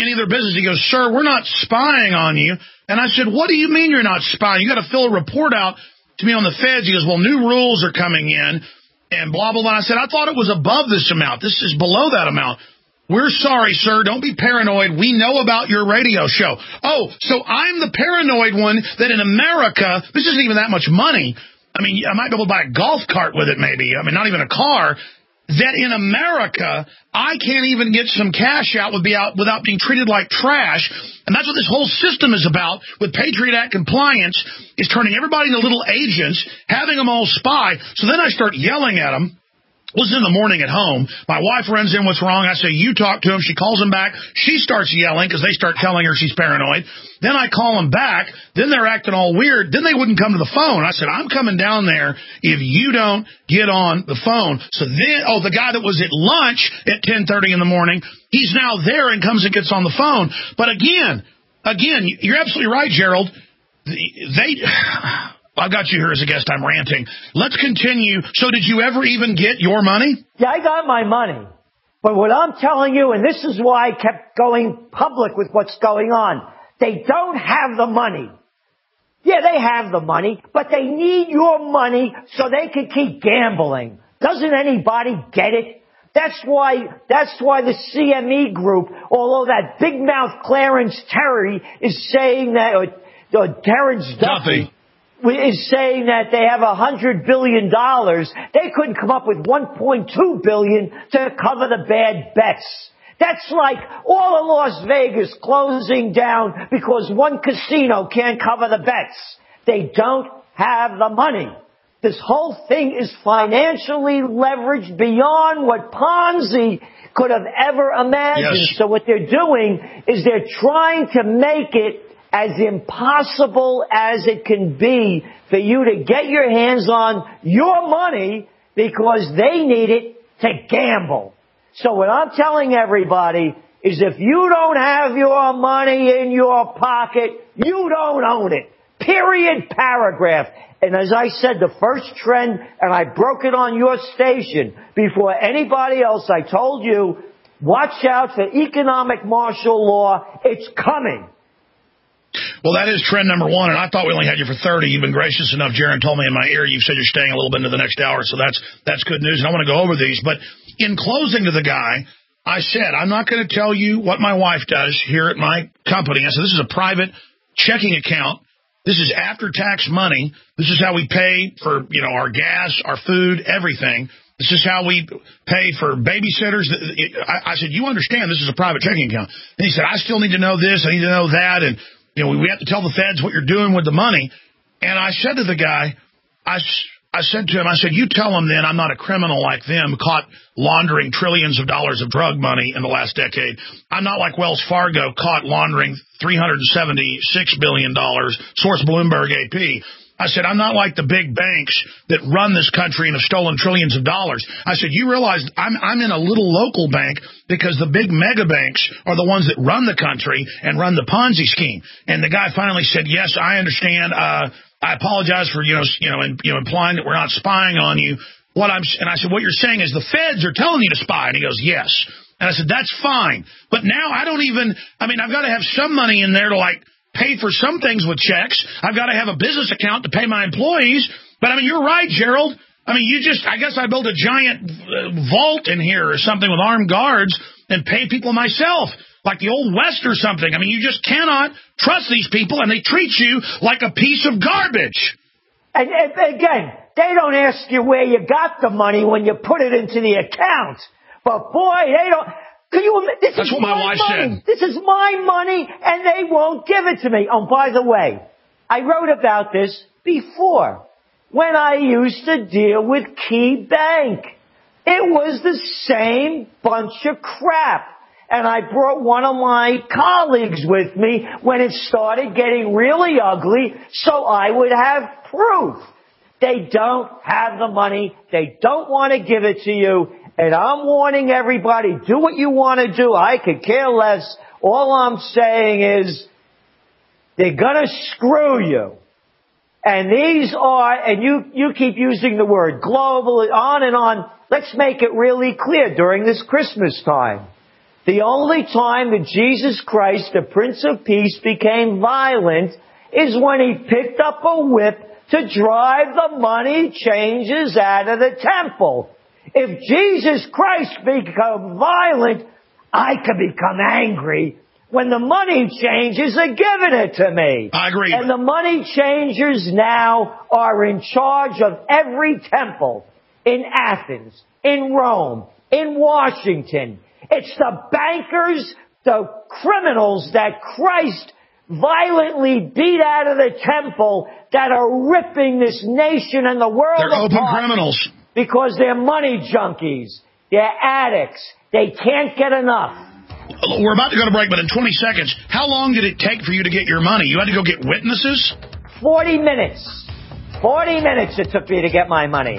B: any of their business. He goes, sir, we're not spying on you. And I said, what do you mean you're not spying? You got to fill a report out to me on the feds. He goes, well, new rules are coming in and blah, blah, blah. I said, I thought it was above this amount. This is below that amount. We're sorry, sir. Don't be paranoid. We know about your radio show. Oh, so I'm the paranoid one that in America, this isn't even that much money. I mean, I might be able to buy a golf cart with it maybe. I mean, not even a car. That in America, I can't even get some cash out without being treated like trash. And that's what this whole system is about with Patriot Act compliance, is turning everybody into little agents, having them all spy. So then I start yelling at them. It was in the morning at home. My wife runs in, what's wrong? I say, you talk to him. She calls him back. She starts yelling because they start telling her she's paranoid. Then I call them back. Then they're acting all weird. Then they wouldn't come to the phone. I said, I'm coming down there if you don't get on the phone. So then, oh, the guy that was at lunch at ten thirty in the morning, he's now there and comes and gets on the phone. But again, again, you're absolutely right, Gerald. They... I've got you here as a guest. I'm ranting. Let's continue. So did you ever even get your money?
J: Yeah, I got my money. But what I'm telling you, and this is why I kept going public with what's going on, they don't have the money. Yeah, they have the money, but they need your money so they can keep gambling. Doesn't anybody get it? That's why, that's why the C M E group, although that big mouth Clarence Terry is saying that, or, or Terrence Duffy, Duffy. is saying that they have a hundred billion dollars. They couldn't come up with one point two billion to cover the bad bets. That's like all of Las Vegas closing down because one casino can't cover the bets. They don't have the money. This whole thing is financially leveraged beyond what Ponzi could have ever imagined. Yes. So what they're doing is they're trying to make it as impossible as it can be for you to get your hands on your money because they need it to gamble. So what I'm telling everybody is if you don't have your money in your pocket, you don't own it. Period, paragraph. And as I said, the first trend, and I broke it on your station before anybody else, I told you, watch out for economic martial law. It's coming.
B: Well, that is trend number one, and I thought we only had you for thirty. You've been gracious enough. Jaron told me in my ear you've said you're staying a little bit into the next hour, so that's that's good news, and I want to go over these. But in closing to the guy, I said, I'm not going to tell you what my wife does here at my company. I said, this is a private checking account. This is after-tax money. This is how we pay for, you know, our gas, our food, everything. This is how we pay for babysitters. I, I said, you understand this is a private checking account. And he said, I still need to know this. I need to know that, and you know, we have to tell the feds what you're doing with the money. And I said to the guy, I, I said to him, I said, you tell them then I'm not a criminal like them, caught laundering trillions of dollars of drug money in the last decade. I'm not like Wells Fargo, caught laundering three hundred seventy-six billion dollars, source Bloomberg A P. I said, I'm not like the big banks that run this country and have stolen trillions of dollars. I said, you realize I'm, I'm in a little local bank because the big mega banks are the ones that run the country and run the Ponzi scheme. And the guy finally said, yes, I understand. Uh, I apologize for, you know, you know, in, you know, implying that we're not spying on you. What I'm, and I said, what you're saying is the feds are telling you to spy. And he goes, yes. And I said, that's fine. But now I don't even, I mean, I've got to have some money in there to like, pay for some things with checks. I've got to have a business account to pay my employees. But, I mean, you're right, Gerald. I mean, you just, I guess I built a giant uh, vault in here or something with armed guards and pay people myself, like the Old West or something. I mean, you just cannot trust these people, and they treat you like a piece of garbage.
J: And, and again, they don't ask you where you got the money when you put it into the account. But, boy, they don't... Can you, this
B: That's
J: is
B: what my,
J: my
B: wife
J: money.
B: said.
J: This is my money, and they won't give it to me. Oh, by the way, I wrote about this before when I used to deal with Key Bank. It was the same bunch of crap. And I brought one of my colleagues with me when it started getting really ugly so I would have proof. They don't have the money. They don't want to give it to you. And I'm warning everybody, do what you want to do. I could care less. All I'm saying is they're going to screw you. And these are, and you, you keep using the word global, on and on. Let's make it really clear during this Christmas time. The only time that Jesus Christ, the Prince of Peace, became violent is when he picked up a whip to drive the money changers out of the temple. If Jesus Christ become violent, I could become angry when the money changers are giving it to me.
B: I agree.
J: And the money changers now are in charge of every temple in Athens, in Rome, in Washington. It's the bankers, the criminals that Christ violently beat out of the temple that are ripping this nation and the world
B: They're
J: apart.
B: open criminals.
J: Because they're money junkies. They're addicts. They can't get enough.
B: We're about to go to break, but in twenty seconds, how long did it take for you to get your money? You had to go get witnesses?
J: forty minutes. forty minutes it took me to get my money.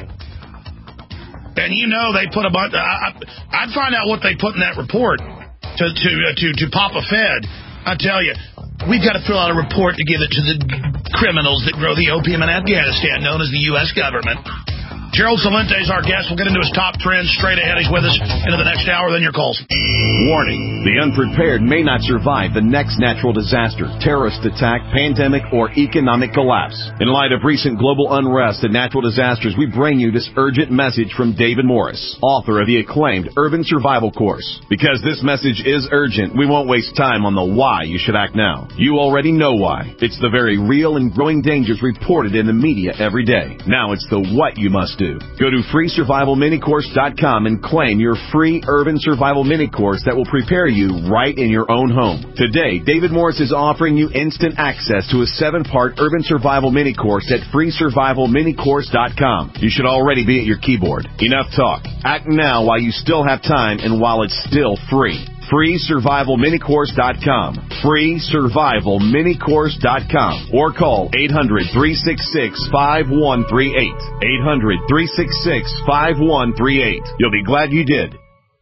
B: And you know they put a bunch... I, I'd find out what they put in that report to, to, uh, to, to Papa Fed. I tell you, we've got to fill out a report to give it to the criminals that grow the opium in Afghanistan, known as the U S government. Gerald Celente is our guest. We'll get into his top trends straight ahead. He's with us into the next hour, then your calls.
K: Warning, the unprepared may not survive the next natural disaster, terrorist attack, pandemic, or economic collapse. In light of recent global unrest and natural disasters, we bring you this urgent message from David Morris, author of the acclaimed Urban Survival Course. Because this message is urgent, we won't waste time on the why you should act now. You already know why. It's the very real and growing dangers reported in the media every day. Now it's the what you must do. Go to free survival mini course dot com and claim your free Urban Survival Mini Course that will prepare you right in your own home. Today, David Morris is offering you instant access to a seven-part Urban Survival Mini Course at free survival mini course dot com. You should already be at your keyboard. Enough talk. Act now while you still have time and while it's still free. free survival mini course dot com. free survival mini course dot com. Or call eight hundred, three six six, five one three eight. eight hundred, three six six, five one three eight. You'll be glad you did.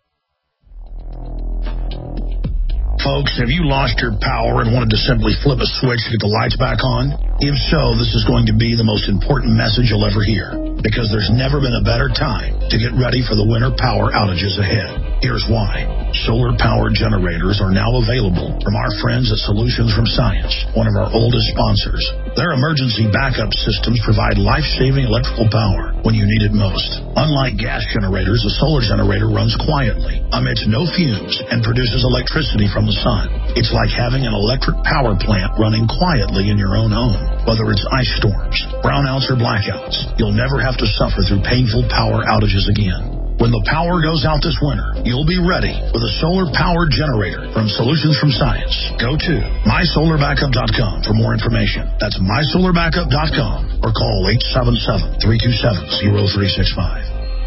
B: Folks, have you lost your power and wanted to simply flip a switch to get the lights back on? If so, this is going to be the most important message you'll ever hear, because there's never been a better time to get ready for the winter power outages ahead. Here's why. Solar-powered generators are now available from our friends at Solutions from Science, one of our oldest sponsors. Their emergency backup systems provide life-saving electrical power when you need it most. Unlike gas generators, a solar generator runs quietly, emits no fumes, and produces electricity from the sun. It's like having an electric power plant running quietly in your own home. Whether it's ice storms, brownouts, or blackouts, you'll never have to suffer through painful power outages again. When the power goes out this winter, you'll be ready with a solar-powered generator from Solutions from Science. Go to my solar backup dot com for more information. That's my solar backup dot com or call eight seven seven, three two seven, zero three six five.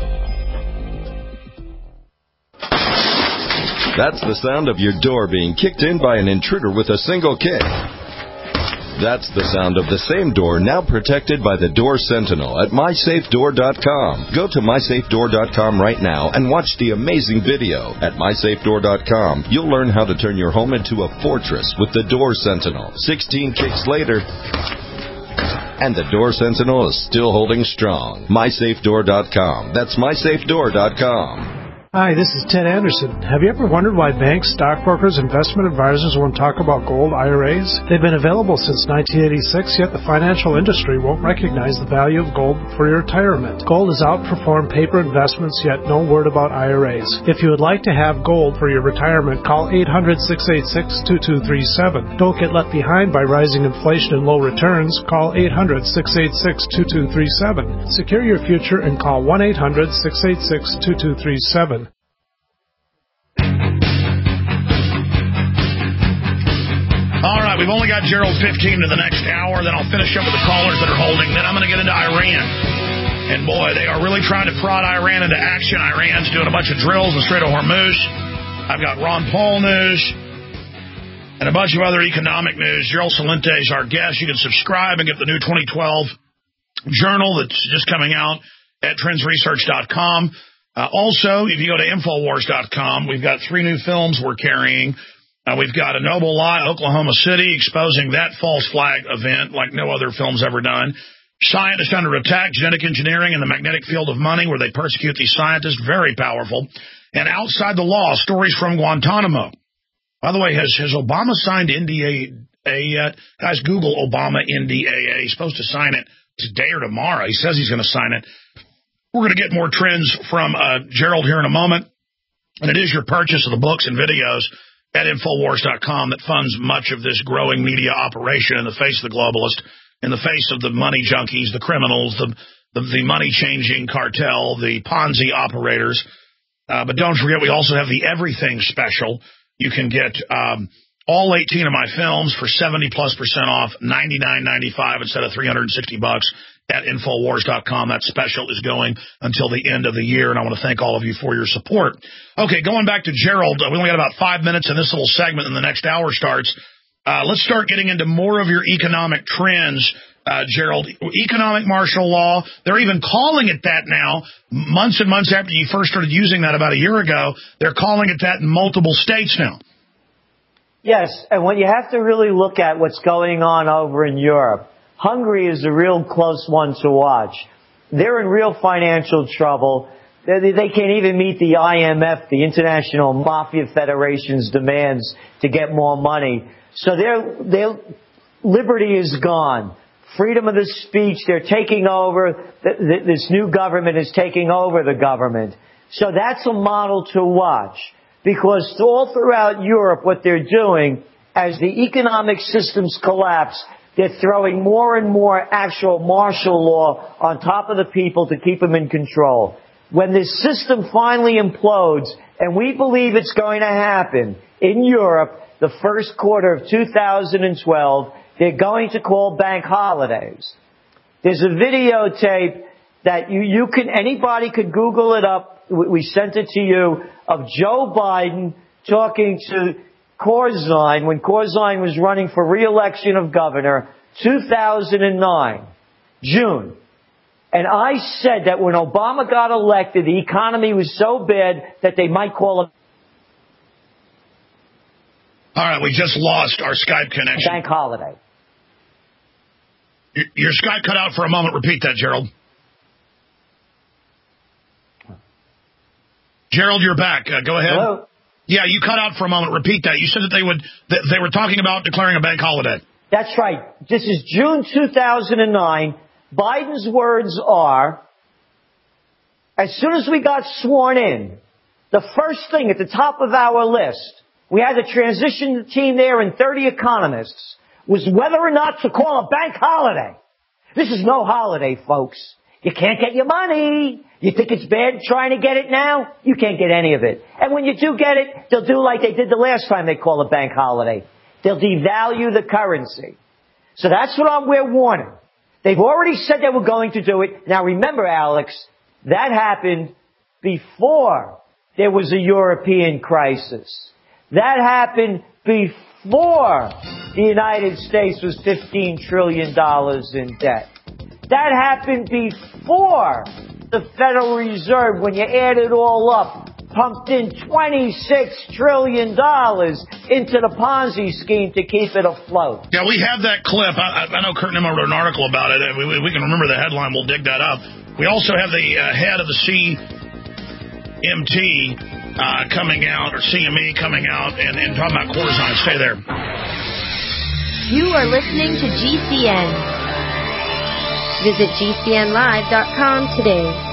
L: That's the sound of your door being kicked in by an intruder with a single kick. That's the sound of the same door now protected by the Door Sentinel at my safe door dot com. Go to my safe door dot com right now and watch the amazing video. At my safe door dot com, you'll learn how to turn your home into a fortress with the Door Sentinel. sixteen kicks later, and the Door Sentinel is still holding strong. my safe door dot com. That's my safe door dot com.
M: Hi, this is Ted Anderson. Have you ever wondered why banks, stockbrokers, investment advisors won't talk about gold I R As? They've been available since nineteen eighty-six, yet the financial industry won't recognize the value of gold for your retirement. Gold has outperformed paper investments, yet no word about I R As. If you would like to have gold for your retirement, call eight hundred, six eight six, two two three seven. Don't get left behind by rising inflation and low returns. Call eight hundred, six eight six, two two three seven. Secure your future and call one eight hundred, six eight six, two two three seven.
B: All right, we've only got Gerald fifteen to the next hour. Then I'll finish up with the callers that are holding. Then I'm going to get into Iran. And, boy, they are really trying to prod Iran into action. Iran's doing a bunch of drills in the Strait of Hormuz. I've got Ron Paul news and a bunch of other economic news. Gerald Celente is our guest. You can subscribe and get the new twenty twelve journal that's just coming out at trends research dot com. Uh, also, if you go to infowars dot com, we've got three new films we're carrying. Uh, we've got A Noble Lie, Oklahoma City, exposing that false flag event like no other film's ever done. Scientists under attack, genetic engineering, and the magnetic field of money, where they persecute these scientists, very powerful. And outside the law, stories from Guantanamo. By the way, has, has Obama signed N D A yet? Guys, Google Obama N D A A. He's supposed to sign it today or tomorrow. He says he's going to sign it. We're going to get more trends from uh, Gerald here in a moment. And it is your purchase of the books and videos at Infowars dot com that funds much of this growing media operation in the face of the globalist, in the face of the money junkies, the criminals, the, the, the money-changing cartel, the Ponzi operators. Uh, but don't forget, we also have the Everything Special. You can get um, all eighteen of my films for seventy plus percent off, ninety-nine ninety-five instead of three hundred sixty bucks at Infowars dot com. That special is going until the end of the year, and I want to thank all of you for your support. Okay, going back to Gerald, uh, we only got about five minutes in this little segment, and the next hour starts. Uh, let's start getting into more of your economic trends. Uh, Gerald, economic martial law, they're even calling it that now, months and months after you first started using that about a year ago. They're calling it that in multiple states now.
J: Yes, and when you have to really look at what's going on over in Europe, Hungary is a real close one to watch. They're in real financial trouble. They, they can't even meet the I M F, the International Mafia Federation's demands to get more money. So their, their liberty is gone. Freedom of the speech, they're taking over, this new government is taking over the government. So that's a model to watch, because all throughout Europe what they're doing, as the economic systems collapse, they're throwing more and more actual martial law on top of the people to keep them in control. When this system finally implodes, and we believe it's going to happen in Europe, the first quarter of two thousand twelve, they're going to call bank holidays. There's a videotape that you, you can, anybody could Google it up. We sent it to you, of Joe Biden talking to Corzine when Corzine was running for re-election of governor, two thousand nine, June. And I said that when Obama got elected, the economy was so bad that they might call a
B: All right, we just lost our Skype connection.
J: Bank holiday.
B: Your, your Skype cut out for a moment. Repeat that, Gerald. Gerald, you're back. Uh, go ahead.
J: Hello?
B: Yeah, you cut out for a moment. Repeat that. You said that they would that they were talking about declaring a bank holiday.
J: That's right. This is June two thousand nine. Biden's words are, as soon as we got sworn in, the first thing at the top of our list, we had a transition team there and thirty economists, was whether or not to call a bank holiday. This is no holiday, folks. You can't get your money. You think it's bad trying to get it now? You can't get any of it. And when you do get it, they'll do like they did the last time they called a bank holiday. They'll devalue the currency. So that's what I'm, we're warning. They've already said they were going to do it. Now remember, Alex, that happened before there was a European crisis. That happened before the United States was fifteen trillion dollars in debt. That happened before the Federal Reserve, when you add it all up, pumped in twenty-six trillion dollars into the Ponzi scheme to keep it afloat.
B: Yeah, we have that clip. I, I know Kurt Nimmo wrote an article about it. We, we can remember the headline. We'll dig that up. We also have the uh, head of the C M T uh, coming out, or C M E coming out, and, and talking about Corzine. Stay there.
N: You are listening to G C N. Visit G C N live dot com today.